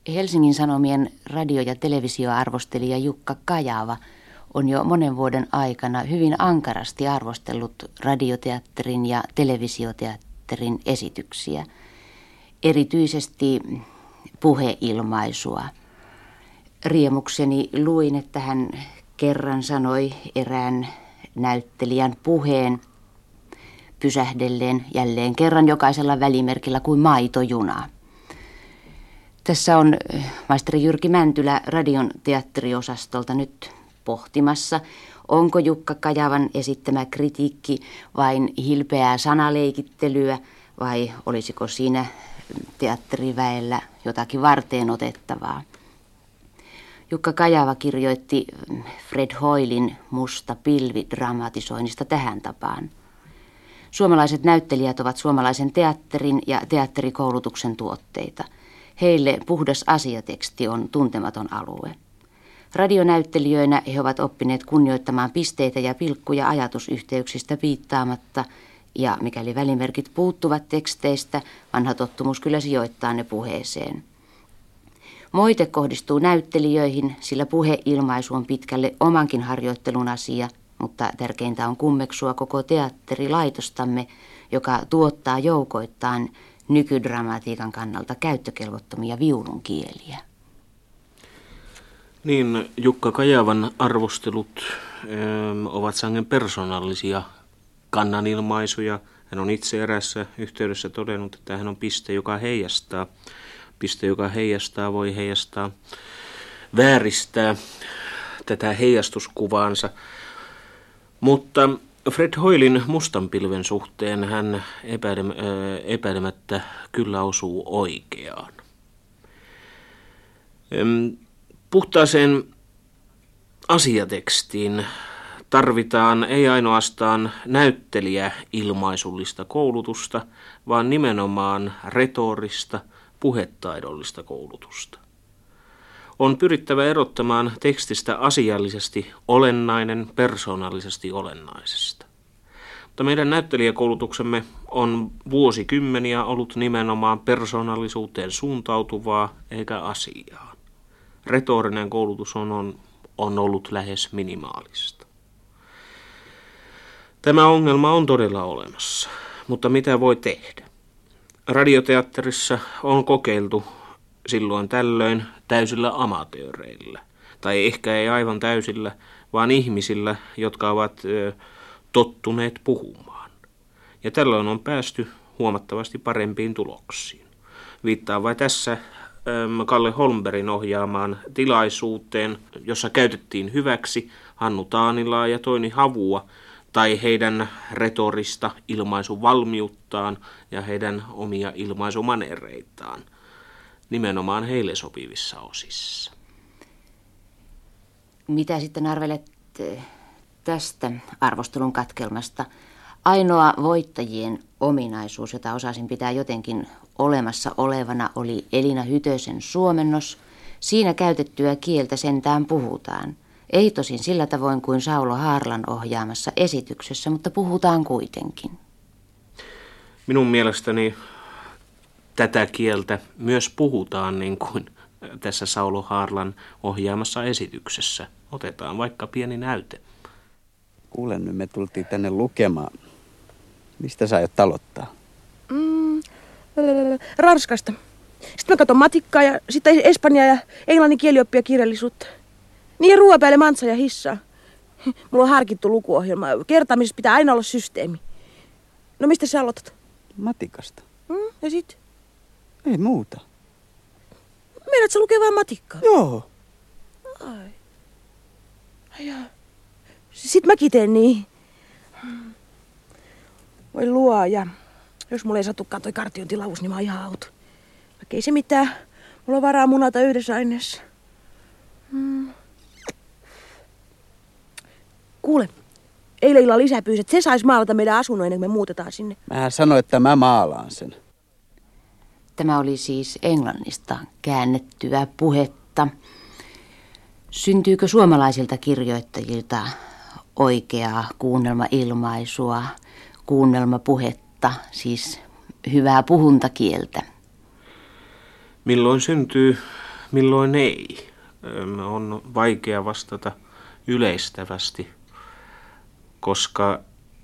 Helsingin Sanomien radio- ja televisioarvostelija Jukka Kajava on jo monen vuoden aikana hyvin ankarasti arvostellut radioteatterin ja televisioteatterin esityksiä, erityisesti puheilmaisua. Riemukseni luin, että hän kerran sanoi erään näyttelijän puheen pysähdelleen jälleen kerran jokaisella välimerkillä kuin maitojuna. Tässä on maisteri Jyrki Mäntylä radion teatteriosastolta nyt pohtimassa, onko Jukka Kajavan esittämä kritiikki vain hilpeää sanaleikittelyä vai olisiko siinä teatteriväellä jotakin varteen otettavaa. Jukka Kajava kirjoitti Fred Hoylin Musta pilvi -dramatisoinnista tähän tapaan. Suomalaiset näyttelijät ovat suomalaisen teatterin ja teatterikoulutuksen tuotteita. Heille puhdas asiateksti on tuntematon alue. Radionäyttelijöinä he ovat oppineet kunnioittamaan pisteitä ja pilkkuja ajatusyhteyksistä piittaamatta, ja mikäli välimerkit puuttuvat teksteistä, vanha tottumus kyllä sijoittaa ne puheeseen. Moite kohdistuu näyttelijöihin, sillä puheilmaisu on pitkälle omankin harjoittelun asia, mutta tärkeintä on kummeksua koko teatterilaitostamme, joka tuottaa joukoittain nykydramatiikan kannalta käyttökelvottomia viulunkieliä. Niin, Jukka Kajavan arvostelut ovat sangen persoonallisia kannanilmaisuja. Hän on itse erässä yhteydessä todennut, että hän on piste, joka heijastaa. Piste, joka heijastaa, voi heijastaa, vääristää tätä heijastuskuvaansa. Mutta Fred Hoylin Mustan pilven suhteen hän epäilemättä kyllä osuu oikeaan. Puhtaaseen asiatekstiin tarvitaan ei ainoastaan näyttelijäilmaisullista koulutusta, vaan nimenomaan retorista, puhetaidollista koulutusta. On pyrittävä erottamaan tekstistä asiallisesti olennainen persoonallisesti olennaisesta. Mutta meidän näyttelijäkoulutuksemme on vuosikymmeniä ollut nimenomaan persoonallisuuteen suuntautuvaa eikä asiaan. Retorinen koulutus on ollut lähes minimaalista. Tämä ongelma on todella olemassa, mutta mitä voi tehdä? Radioteatterissa on kokeiltu silloin tällöin täysillä amatööreillä, tai ehkä ei aivan täysillä, vaan ihmisillä, jotka ovat tottuneet puhumaan. Ja tällöin on päästy huomattavasti parempiin tuloksiin. Viittaan vain tässä Kalle Holmbergin ohjaamaan tilaisuuteen, jossa käytettiin hyväksi Hannu Taanilaa ja Toini Havua, tai heidän retorista ilmaisuvalmiuttaan ja heidän omia ilmaisumanereitaan, nimenomaan heille sopivissa osissa. Mitä sitten arvelet tästä arvostelun katkelmasta? Ainoa voittajien ominaisuus, jota osasin pitää jotenkin olemassa olevana, oli Elina Hytösen suomennos. Siinä käytettyä kieltä sentään puhutaan. Ei tosin sillä tavoin kuin Saulo Haarlan ohjaamassa esityksessä, mutta puhutaan kuitenkin. Minun mielestäni tätä kieltä myös puhutaan niin kuin tässä Saulo Haarlan ohjaamassa esityksessä. Otetaan vaikka pieni näyte. Kuule nyt, me tultiin tänne lukemaan. Mistä sä aiot aloittaa? Ranskasta. Sitten mä katson matikkaa ja sitten espanjaa ja englannin kielioppia kirjallisuutta. Niin ja ruoan päälle mantsa ja hissaa. Mulla on harkittu lukuohjelma. Kertaamisessa pitää aina olla systeemi. No mistä sä aloitat? Matikasta. Ja sit? Ei muuta. Meidät sä lukee vaan matikkaa? Joo. Ai. Sit mäkin teen niin. Voi luoja. Jos mulla ei satukaan toi kartiointilaus, niin mä oon ihan auto. Vaikka ei se mitään. Mulla on varaa munata yhdessä aineessa. Kuule, eilen illalla lisää pyysi, että se sais maalata meidän asunnon ennen kuin me muutetaan sinne. Mähän sanoin, että mä maalaan sen. Tämä oli siis englannista käännettyä puhetta. Syntyykö suomalaisilta kirjoittajilta oikeaa kuunnelmailmaisua, kuunnelmapuhetta, siis hyvää puhuntakieltä? Milloin syntyy, milloin ei. On vaikea vastata yleistävästi, koska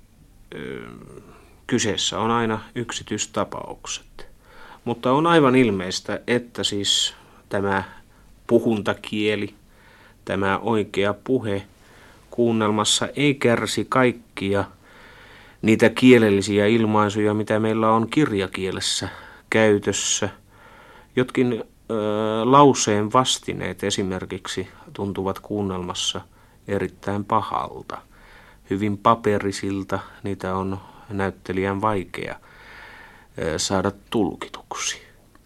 kyseessä on aina yksityistapaukset. Mutta on aivan ilmeistä, että siis tämä puhuntakieli, tämä oikea puhe kuunnelmassa ei kärsi kaikkia niitä kielellisiä ilmaisuja, mitä meillä on kirjakielessä käytössä. Jotkin lauseen vastineet esimerkiksi tuntuvat kuunnelmassa erittäin pahalta, hyvin paperisilta, niitä on näyttelijän vaikea saada tulkituksi.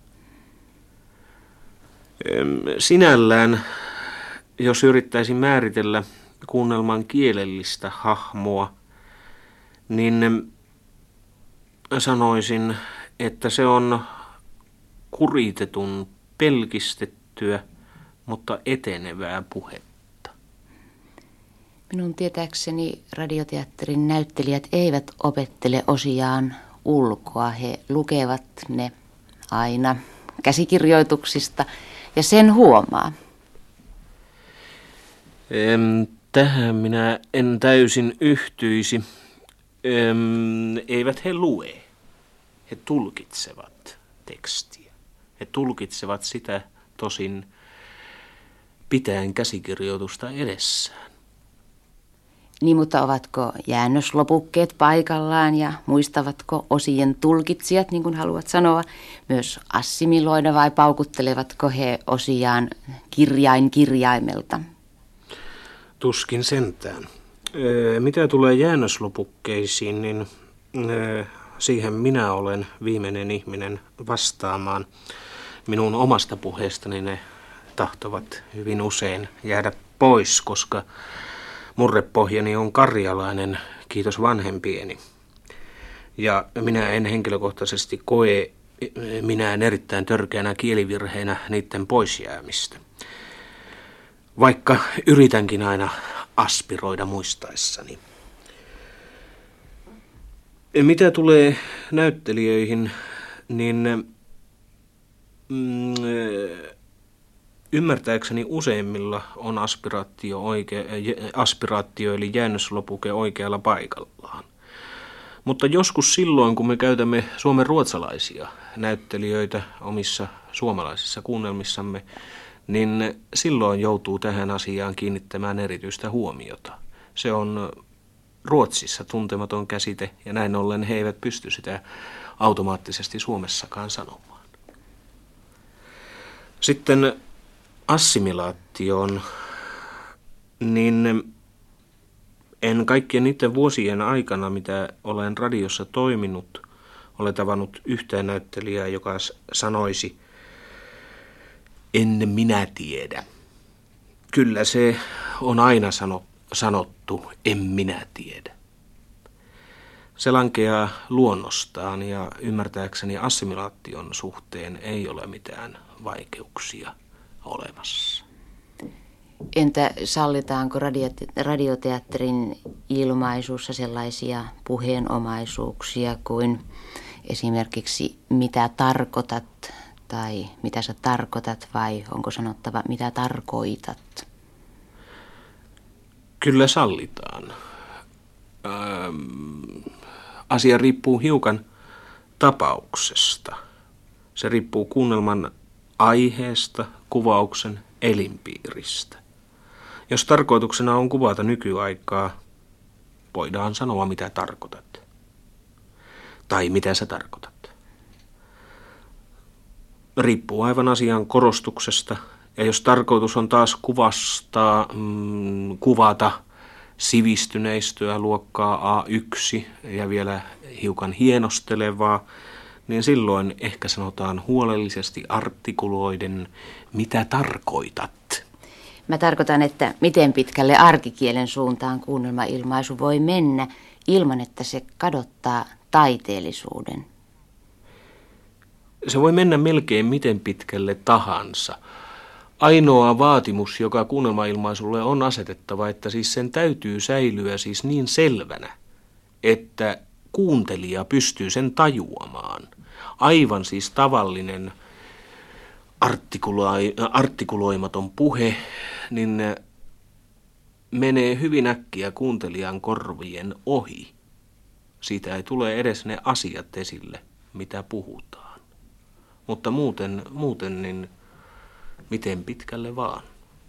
Sinällään, jos yrittäisin määritellä kuunnelman kielellistä hahmoa, niin sanoisin, että se on kuritetun, pelkistettyä, mutta etenevää puhetta. Minun tietääkseni radioteatterin näyttelijät eivät opettele osiaan ulkoa. He lukevat ne aina käsikirjoituksista ja sen huomaa. Tähän minä en täysin yhtyisi. Eivät he lue. He tulkitsevat tekstiä. He tulkitsevat sitä tosin pitäen käsikirjoitusta edessään. Niin, mutta ovatko jäännöslopukkeet paikallaan ja muistavatko osien tulkitsijat, niin kuin haluat sanoa, myös assimiloida vai paukuttelevatko he osiaan kirjain kirjaimelta? Tuskin sentään. Mitä tulee jäännöslopukkeisiin, niin siihen minä olen viimeinen ihminen vastaamaan. Minun omasta puheestani ne tahtovat hyvin usein jäädä pois, koska murrepohjani on karjalainen, kiitos vanhempieni. Ja minä en henkilökohtaisesti koe minään erittäin törkeänä kielivirheenä niiden poisjäämistä. Vaikka yritänkin aina aspiroida muistaessani. Mitä tulee näyttelijöihin, niin ymmärtääkseni useimmilla on aspiraatio eli jäännöslopuke oikealla paikallaan. Mutta joskus silloin, kun me käytämme suomen ruotsalaisia näyttelijöitä omissa suomalaisissa kuunnelmissamme, niin silloin joutuu tähän asiaan kiinnittämään erityistä huomiota. Se on Ruotsissa tuntematon käsite ja näin ollen he eivät pysty sitä automaattisesti Suomessakaan sanomaan. Sitten assimilaatioon, niin en kaikkien niiden vuosien aikana, mitä olen radiossa toiminut, ole tavannut yhtään näyttelijää, joka sanoisi, en minä tiedä. Kyllä se on aina sanottu, en minä tiedä. Se lankeaa luonnostaan ja ymmärtääkseni assimilaation suhteen ei ole mitään vaikeuksia olemassa. Entä sallitaanko radioteatterin ilmaisussa sellaisia puheenomaisuuksia kuin esimerkiksi mitä tarkoitat tai mitä sä tarkoitat vai onko sanottava mitä tarkoitat? Kyllä sallitaan. Asia riippuu hiukan tapauksesta. Se riippuu kuunnelman aiheesta, kuvauksen elinpiiristä. Jos tarkoituksena on kuvata nykyaikaa, voidaan sanoa mitä tarkoitat. Tai mitä sä tarkoitat. Riippuu aivan asian korostuksesta. Ja jos tarkoitus on taas kuvata sivistyneistöä luokkaa A1 ja vielä hiukan hienostelevaa, niin silloin ehkä sanotaan huolellisesti artikuloiden, mitä tarkoitat. Mä tarkoitan, että miten pitkälle arkikielen suuntaan kuunnelmailmaisu voi mennä ilman, että se kadottaa taiteellisuuden. Se voi mennä melkein miten pitkälle tahansa. Ainoa vaatimus, joka kuunnelmailmaisulle on asetettava, että siis sen täytyy säilyä siis niin selvänä, että kuuntelija pystyy sen tajuamaan. Aivan siis tavallinen artikuloimaton puhe, niin menee hyvin äkkiä kuuntelijan korvien ohi. Siitä ei tule edes ne asiat esille, mitä puhutaan. Mutta muuten niin miten pitkälle vaan.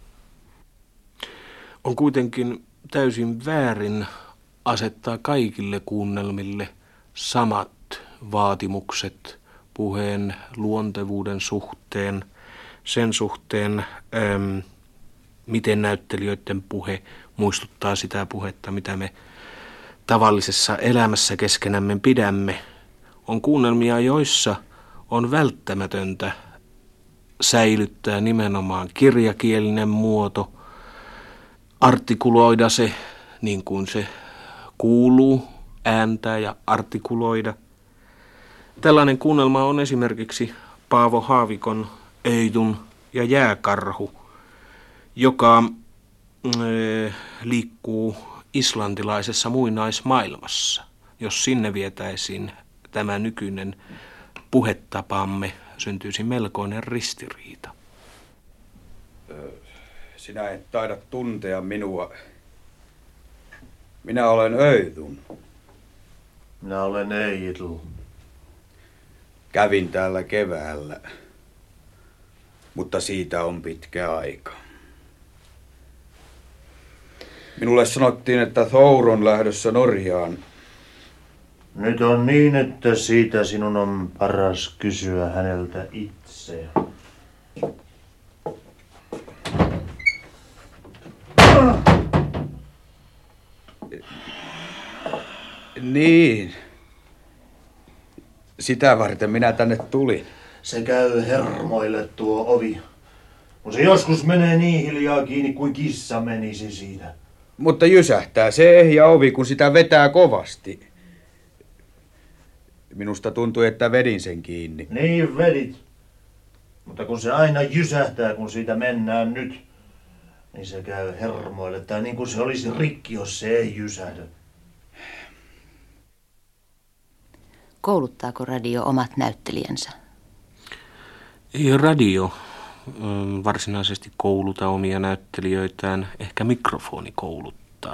On kuitenkin täysin väärin asettaa kaikille kuunnelmille samat vaatimukset puheen luontevuuden suhteen, sen suhteen, miten näyttelijöiden puhe muistuttaa sitä puhetta, mitä me tavallisessa elämässä keskenämme pidämme. On kuunnelmia, joissa on välttämätöntä säilyttää nimenomaan kirjakielinen muoto, artikuloida se niin kuin se kuuluu, ääntää ja artikuloida. Tällainen kuunnelma on esimerkiksi Paavo Haavikon Öjdun ja jääkarhu, joka liikkuu islantilaisessa muinaismaailmassa. Jos sinne vietäisiin tämä nykyinen puhetapamme, syntyisi melkoinen ristiriita. Sinä et taida tuntea minua. Minä olen Öjdun. Minä olen Eidl. Kävin täällä keväällä, mutta siitä on pitkä aika. Minulle sanottiin, että Thor on lähdössä Norjaan. Nyt on niin, että siitä sinun on paras kysyä häneltä itse. Niin. Sitä varten minä tänne tulin. Se käy hermoille tuo ovi. Kun se joskus menee niin hiljaa kiinni kuin kissa menisi siitä. Mutta jysähtää se ehjä ovi, kun sitä vetää kovasti. Minusta tuntui, että vedin sen kiinni. Niin vedit. Mutta kun se aina jysähtää, kun siitä mennään nyt, niin se käy hermoille. Tai niin kuin se olisi rikki, jos se ei jysähdä. Kouluttaako radio omat näyttelijänsä? Ei radio varsinaisesti kouluta omia näyttelijöitään, ehkä mikrofoni kouluttaa.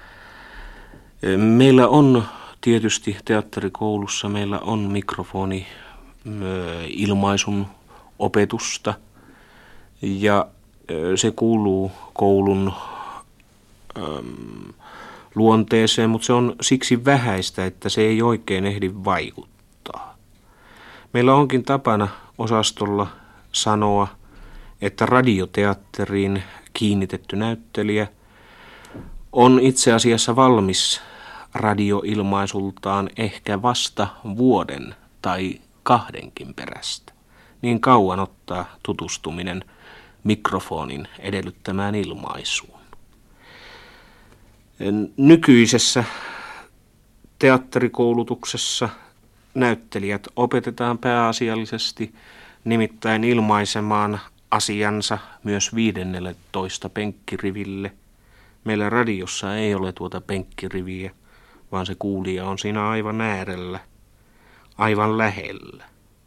Meillä on tietysti teatterikoulussa, meillä on mikrofoni ilmaisun opetusta ja se kuuluu koulun luonteeseen, mutta se on siksi vähäistä, että se ei oikein ehdi vaikuttaa. Meillä onkin tapana osastolla sanoa, että radioteatteriin kiinnitetty näyttelijä on itse asiassa valmis radioilmaisultaan ehkä vasta vuoden tai 2 perästä. Niin kauan ottaa tutustuminen mikrofonin edellyttämään ilmaisuun. Nykyisessä teatterikoulutuksessa näyttelijät opetetaan pääasiallisesti nimittäin ilmaisemaan asiansa myös 15 penkkiriville. Meillä radiossa ei ole tuota penkkiriviä, vaan se kuulija on siinä aivan äärellä, aivan lähellä.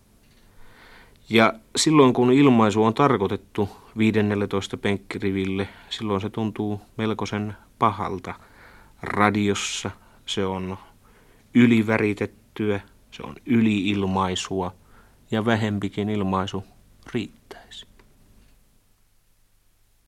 Ja silloin kun ilmaisu on tarkoitettu 15 penkkiriville, silloin se tuntuu melkoisen pahalta. Radiossa se on yliväritettyä, se on yliilmaisua ja vähempikin ilmaisu riittää.